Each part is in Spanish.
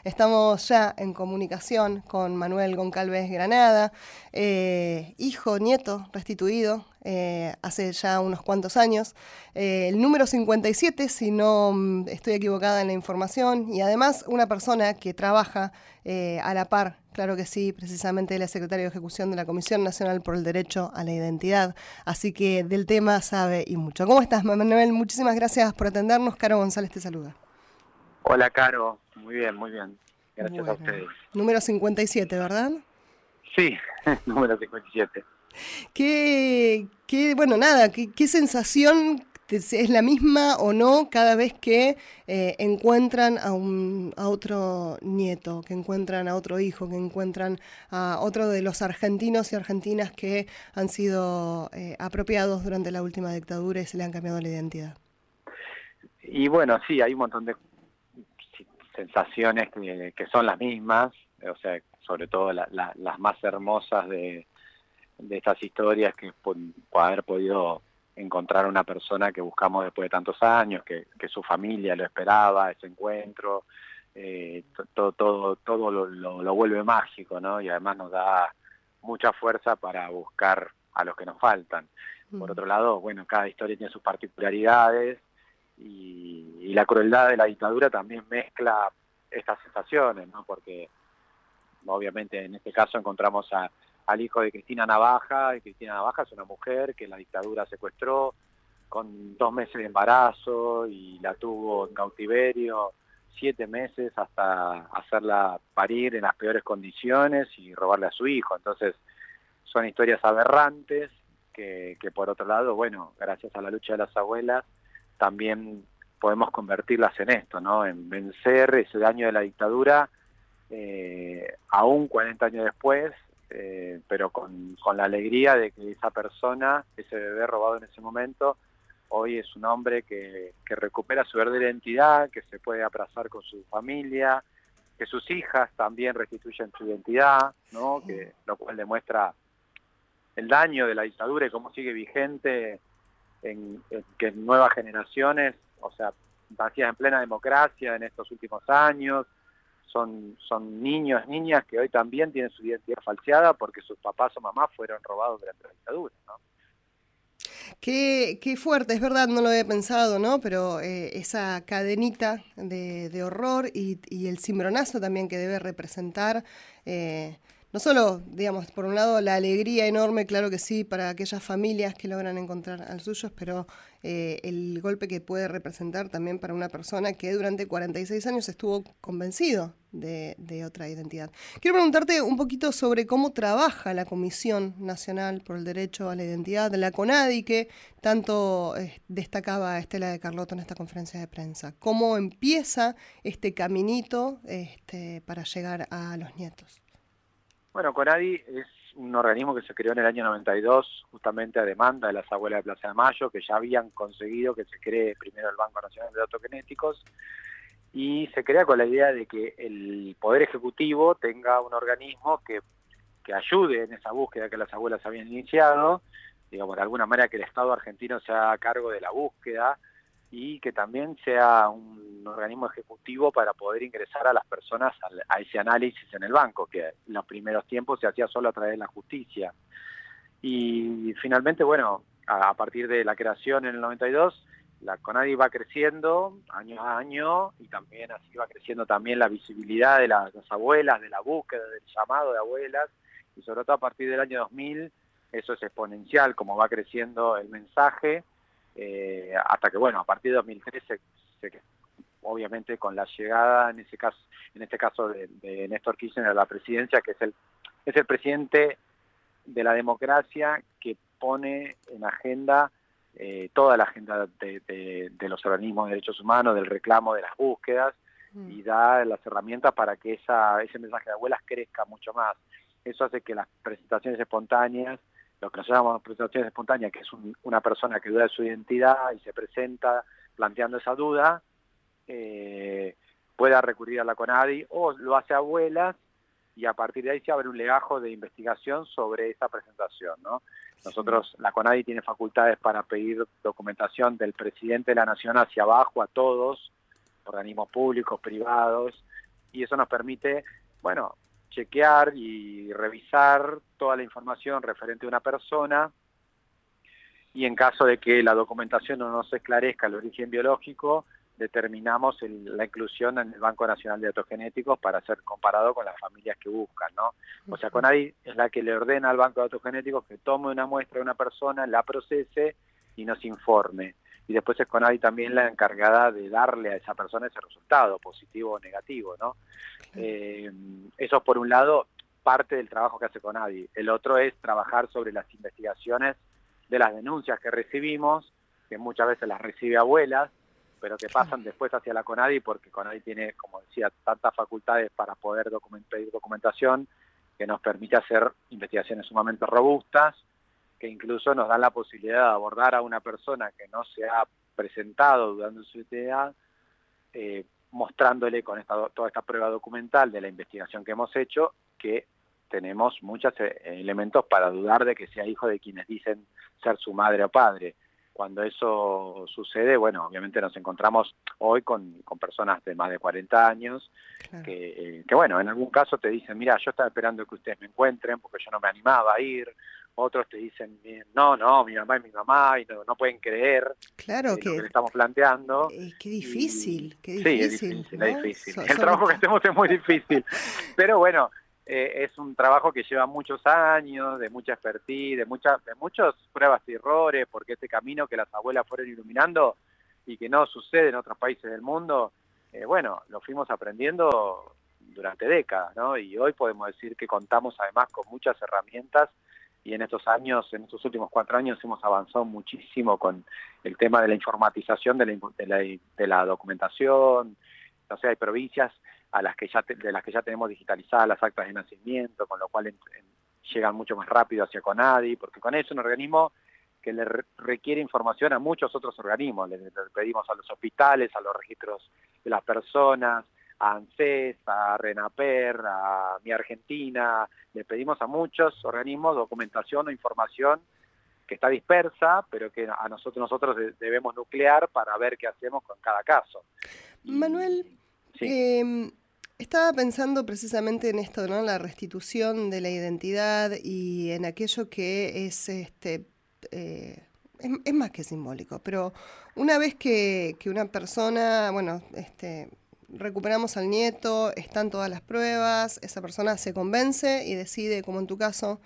Estamos ya en comunicación con Manuel Goncalves Granada, hijo, nieto, restituido hace ya unos cuantos años. El número 57, si no estoy equivocada en la información, y además una persona que trabaja a la par, claro que sí, precisamente él es secretario de ejecución de la Comisión Nacional por el Derecho a la Identidad, así que del tema sabe y mucho. ¿Cómo estás, Manuel? Muchísimas gracias por atendernos. Caro González te saluda. Hola, Caro. Muy bien, muy bien. Gracias a Bueno, ustedes. número 57, ¿verdad? Sí, número 57. Bueno, nada, ¿qué sensación es la misma o no cada vez que encuentran a otro nieto, que encuentran a otro hijo, que encuentran a otro de los argentinos y argentinas que han sido apropiados durante la última dictadura y se le han cambiado la identidad? Y bueno, sí, hay un montón de sensaciones que son las mismas, o sea, sobre todo las más hermosas de estas historias, que por haber podido encontrar una persona que buscamos después de tantos años, que su familia lo esperaba, ese encuentro, todo lo vuelve mágico, ¿no? Y además nos da mucha fuerza para buscar a los que nos faltan. Por otro lado, bueno, cada historia tiene sus particularidades y la crueldad de la dictadura también mezcla estas sensaciones, ¿no? Porque obviamente en este caso encontramos al hijo de Cristina Navaja, y Cristina Navaja es una mujer que la dictadura secuestró con 2 meses de embarazo y la tuvo en cautiverio 7 meses hasta hacerla parir en las peores condiciones y robarle a su hijo. Entonces son historias aberrantes que por otro lado, bueno, gracias a la lucha de las abuelas, también podemos convertirlas en esto, ¿no? En vencer ese daño de la dictadura, aún 40 años después, pero con la alegría de que esa persona, ese bebé robado en ese momento, hoy es un hombre que recupera su verdadera identidad, que se puede abrazar con su familia, que sus hijas también restituyen su identidad, ¿no? Lo cual demuestra el daño de la dictadura y cómo sigue vigente en que nuevas generaciones, o sea, nacidas en plena democracia en estos últimos años, son niños, niñas que hoy también tienen su identidad falseada porque sus papás o mamás fueron robados durante la dictadura, ¿no? Qué fuerte, es verdad, no lo había pensado, ¿no? Pero esa cadenita de horror y el cimbronazo también que debe representar, no solo, digamos, por un lado la alegría enorme, claro que sí, para aquellas familias que logran encontrar a los suyos, pero el golpe que puede representar también para una persona que durante 46 años estuvo convencido de otra identidad. Quiero preguntarte un poquito sobre cómo trabaja la Comisión Nacional por el Derecho a la Identidad, de la CONADI, que tanto destacaba Estela de Carlotto en esta conferencia de prensa. ¿Cómo empieza este caminito para llegar a los nietos? Bueno, CONADI es un organismo que se creó en el año 92, justamente a demanda de las abuelas de Plaza de Mayo, que ya habían conseguido que se cree primero el Banco Nacional de Datos Genéticos, y se crea con la idea de que el Poder Ejecutivo tenga un organismo que ayude en esa búsqueda que las abuelas habían iniciado, digamos, de alguna manera que el Estado argentino se haga cargo de la búsqueda y que también sea un organismo ejecutivo para poder ingresar a las personas a ese análisis en el banco, que en los primeros tiempos se hacía solo a través de la justicia. Y finalmente, bueno, a partir de la creación en el 92, la CONADI va creciendo año a año y también así va creciendo también la visibilidad de las abuelas, de la búsqueda, del llamado de abuelas, y sobre todo a partir del año 2000 eso es exponencial, como va creciendo el mensaje, hasta que, bueno, a partir de 2013, obviamente con la llegada, en este caso de Néstor Kirchner a la presidencia, que es el presidente de la democracia que pone en agenda toda la agenda de los organismos de derechos humanos, del reclamo de las búsquedas, y da las herramientas para que ese mensaje de abuelas crezca mucho más. Eso hace que las presentaciones espontáneas, lo que nosotros llamamos presentaciones espontáneas, que es una persona que duda de su identidad y se presenta planteando esa duda, pueda recurrir a la CONADI, o lo hace abuelas, y a partir de ahí se abre un legajo de investigación sobre esa presentación, ¿no? Nosotros, la CONADI tiene facultades para pedir documentación del presidente de la Nación hacia abajo a todos, organismos públicos, privados, y eso nos permite, bueno, chequear y revisar toda la información referente a una persona, y en caso de que la documentación no nos esclarezca el origen biológico, determinamos la inclusión en el Banco Nacional de Datos Genéticos para ser comparado con las familias que buscan, ¿no? O sea, CONADI es la que le ordena al Banco de Datos Genéticos que tome una muestra de una persona, la procese y nos informe. Y después es CONADI también la encargada de darle a esa persona ese resultado, positivo o negativo, ¿no? Eso por un lado, parte del trabajo que hace CONADI. El otro es trabajar sobre las investigaciones de las denuncias que recibimos, que muchas veces las recibe abuelas, pero que pasan después hacia la CONADI, porque CONADI tiene, como decía, tantas facultades para poder pedir documentación, que nos permite hacer investigaciones sumamente robustas, que incluso nos dan la posibilidad de abordar a una persona que no se ha presentado dudando de su identidad, mostrándole con toda esta prueba documental de la investigación que hemos hecho, que tenemos muchos elementos para dudar de que sea hijo de quienes dicen ser su madre o padre. Cuando eso sucede, bueno, obviamente nos encontramos hoy con personas de más de 40 años, claro, que bueno, en algún caso te dicen, mira, yo estaba esperando que ustedes me encuentren porque yo no me animaba a ir. Otros te dicen, no, mi mamá es mi mamá, y no pueden creer, claro, lo que le estamos planteando. Qué difícil, qué Sí, difícil, es ¿no? difícil. El trabajo que hacemos es muy difícil. Pero bueno, es un trabajo que lleva muchos años, de mucha expertise, de muchas pruebas y errores, porque este camino que las abuelas fueron iluminando y que no sucede en otros países del mundo, bueno, lo fuimos aprendiendo durante décadas, ¿no? Y hoy podemos decir que contamos además con muchas herramientas, y en estos años, en estos últimos 4 años, hemos avanzado muchísimo con el tema de la informatización de la documentación. O sea, hay provincias de las que ya tenemos digitalizadas las actas de nacimiento, con lo cual llegan mucho más rápido hacia CONADI, porque CONADI es un organismo que le requiere información a muchos otros organismos. Le pedimos a los hospitales, a los registros de las personas, a ANSES, a RENAPER, a Mi Argentina. Le pedimos a muchos organismos documentación o información que está dispersa, pero que a nosotros debemos nuclear para ver qué hacemos con cada caso. Manuel, sí. Estaba pensando precisamente en esto, ¿no? La restitución de la identidad y en aquello que es es más que simbólico, pero una vez que una persona, bueno, recuperamos al nieto, están todas las pruebas, esa persona se convence y decide, como en tu caso,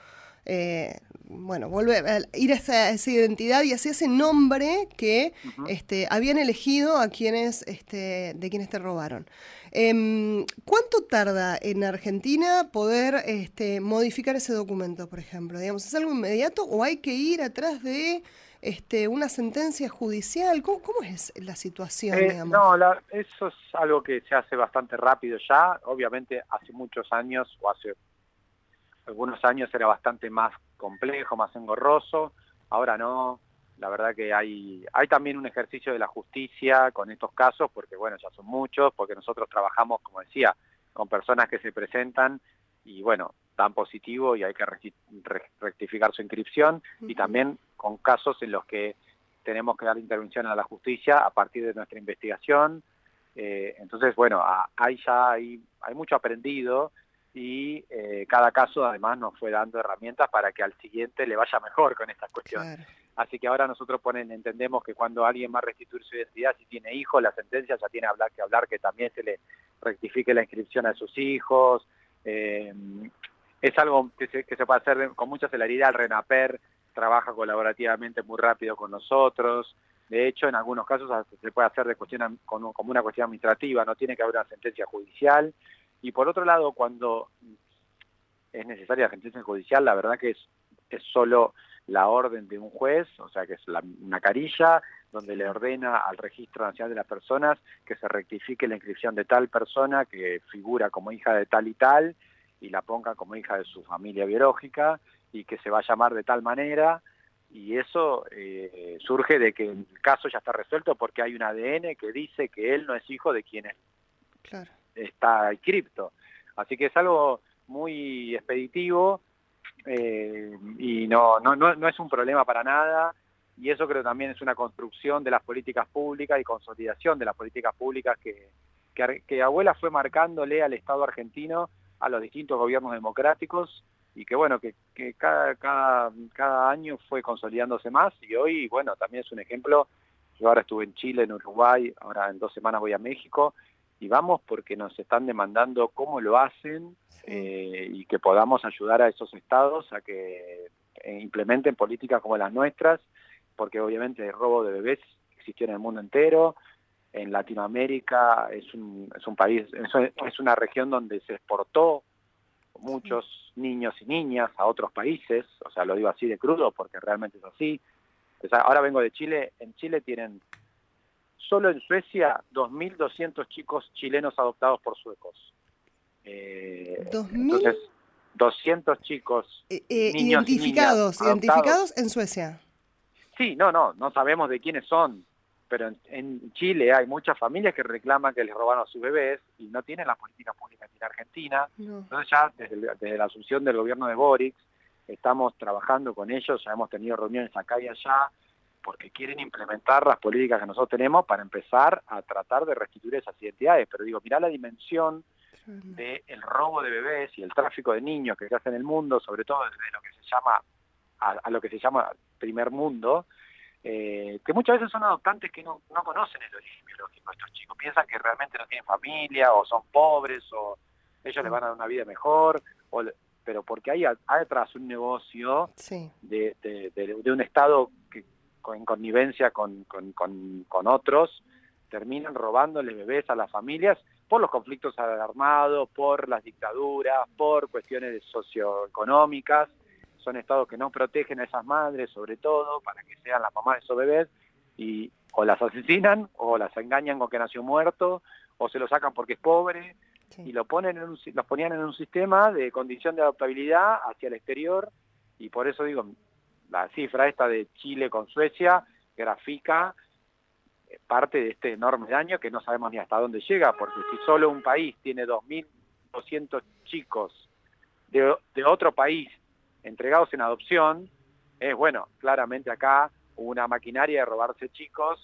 bueno, volver a ir a esa identidad y hacia ese nombre que habían elegido a quienes de quienes te robaron. ¿Cuánto tarda en Argentina poder modificar ese documento, por ejemplo? Digamos, ¿es algo inmediato o hay que ir atrás de una sentencia judicial? ¿Cómo es la situación, digamos? No, eso es algo que se hace bastante rápido ya. Obviamente hace muchos años, o hace algunos años, era bastante más complejo, más engorroso. Ahora no. La verdad que hay también un ejercicio de la justicia con estos casos, porque bueno, ya son muchos, porque nosotros trabajamos, como decía, con personas que se presentan y bueno, dan positivo y hay que rectificar su inscripción, y también con casos en los que tenemos que dar intervención a la justicia a partir de nuestra investigación. Entonces, bueno, hay mucho aprendido, y cada caso además nos fue dando herramientas para que al siguiente le vaya mejor con estas cuestiones. Claro. Así que ahora nosotros entendemos que cuando alguien va a restituir su identidad, si tiene hijos, la sentencia ya tiene que hablar que también se le rectifique la inscripción a sus hijos. Es algo que se puede hacer con mucha celeridad. El RENAPER trabaja colaborativamente muy rápido con nosotros. De hecho, en algunos casos se puede hacer como una cuestión administrativa, no tiene que haber una sentencia judicial. Y por otro lado, cuando es necesaria la sentencia judicial, la verdad que es solo la orden de un juez, o sea que es una carilla donde le ordena al Registro Nacional de las Personas que se rectifique la inscripción de tal persona que figura como hija de tal y tal, y la ponga como hija de su familia biológica, y que se va a llamar de tal manera. Y eso surge de que el caso ya está resuelto porque hay un ADN que dice que él no es hijo de quien está inscripto. Así que es algo muy expeditivo, y no es un problema para nada, y eso creo también es una construcción de las políticas públicas y consolidación de las políticas públicas que que abuela fue marcándole al Estado argentino, a los distintos gobiernos democráticos, y que bueno, que cada año fue consolidándose más, y hoy, bueno, también es un ejemplo. Yo ahora estuve en Chile, en Uruguay, ahora en 2 semanas voy a México, y vamos porque nos están demandando cómo lo hacen, y que podamos ayudar a esos estados a que implementen políticas como las nuestras, porque obviamente el robo de bebés existió en el mundo entero. En Latinoamérica es un país, es una región donde se exportó muchos niños y niñas a otros países, o sea, lo digo así de crudo porque realmente es así. O sea, ahora vengo de Chile, en Chile tienen, solo en Suecia, 2.200 chicos chilenos adoptados por suecos. ¿2000? Entonces, 200 chicos, niños y niñas Identificados, adoptados. identificados en Suecia. Sí, no sabemos de quiénes son, pero en Chile hay muchas familias que reclaman que les robaron a sus bebés y no tienen las políticas públicas en Argentina. No. Entonces ya desde la asunción del gobierno de Boric estamos trabajando con ellos, ya hemos tenido reuniones acá y allá, porque quieren implementar las políticas que nosotros tenemos para empezar a tratar de restituir esas identidades. Pero digo, mirá la dimensión del robo de bebés y el tráfico de niños que se hace en el mundo, sobre todo desde lo que se llama a lo que se llama primer mundo, que muchas veces son adoptantes que no conocen el origen biológico. Estos chicos piensan que realmente no tienen familia, o son pobres, o ellos les van a dar una vida mejor, pero porque hay detrás un negocio de un Estado que en connivencia con otros terminan robándole bebés a las familias por los conflictos armados, por las dictaduras, por cuestiones socioeconómicas. Son estados que no protegen a esas madres, sobre todo, para que sean las mamás de esos bebés, y o las asesinan, o las engañan con que nació muerto, o se lo sacan porque es pobre, y los ponían en un sistema de condición de adoptabilidad hacia el exterior, y por eso digo, la cifra esta de Chile con Suecia grafica parte de este enorme daño que no sabemos ni hasta dónde llega, porque si solo un país tiene 2.200 chicos de otro país entregados en adopción, bueno, claramente acá hubo una maquinaria de robarse chicos,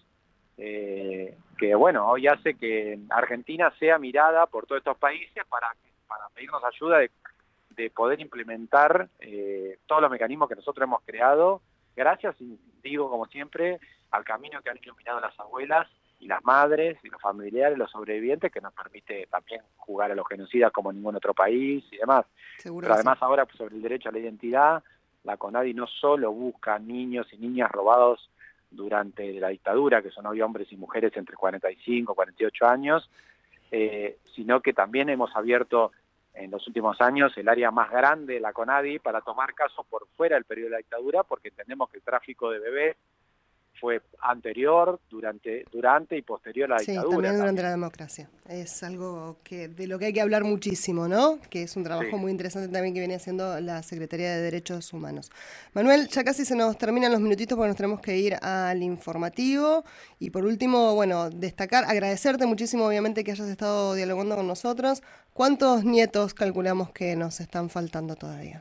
que bueno, hoy hace que Argentina sea mirada por todos estos países para pedirnos ayuda de poder implementar todos los mecanismos que nosotros hemos creado, gracias, y digo como siempre, al camino que han iluminado las abuelas y las madres y los familiares, los sobrevivientes, que nos permite también jugar a los genocidas como ningún otro país y demás. Pero además ahora, pues, sobre el derecho a la identidad, la CONADI no solo busca niños y niñas robados durante la dictadura, que son hoy hombres y mujeres entre 45 y 48 años, sino que también hemos abierto en los últimos años el área más grande de la CONADI para tomar casos por fuera del periodo de la dictadura, porque entendemos que el tráfico de bebés fue anterior, durante y posterior a la dictadura. Sí, también durante la democracia. Es algo de lo que hay que hablar muchísimo, ¿no? Que es un trabajo muy interesante también que viene haciendo la Secretaría de Derechos Humanos. Manuel, ya casi se nos terminan los minutitos porque nos tenemos que ir al informativo. Y por último, bueno, agradecerte muchísimo, obviamente, que hayas estado dialogando con nosotros. ¿Cuántos nietos calculamos que nos están faltando todavía?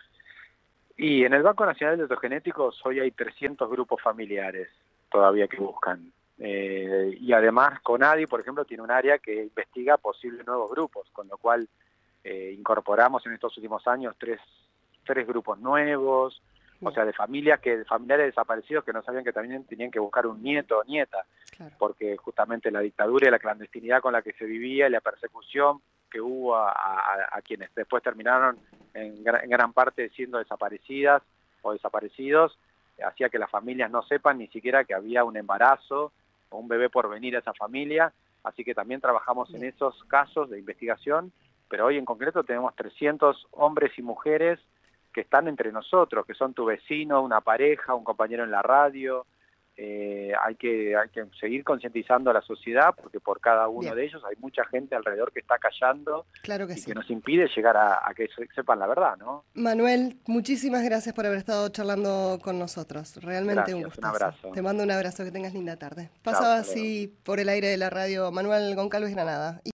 Y en el Banco Nacional de Datos Genéticos hoy hay 300 grupos familiares todavía que buscan. Y además CONADI, por ejemplo, tiene un área que investiga posibles nuevos grupos, con lo cual incorporamos en estos últimos años tres grupos nuevos, o sea, de familiares desaparecidos que no sabían que también tenían que buscar un nieto o nieta, porque justamente la dictadura y la clandestinidad con la que se vivía y la persecución que hubo a quienes después terminaron en gran parte siendo desaparecidas o desaparecidos, hacía que las familias no sepan ni siquiera que había un embarazo o un bebé por venir a esa familia, así que también trabajamos en esos casos de investigación, pero hoy en concreto tenemos 300 hombres y mujeres que están entre nosotros, que son tu vecino, una pareja, un compañero en la radio. Hay que seguir concientizando a la sociedad, porque por cada uno de ellos hay mucha gente alrededor que está callando, que nos impide llegar a que sepan la verdad, ¿no? Manuel, muchísimas gracias por haber estado charlando con nosotros. Realmente un gusto. Un abrazo. Te mando un abrazo, que tengas linda tarde. Pasaba así por el aire de la radio Manuel Goncalves Granada.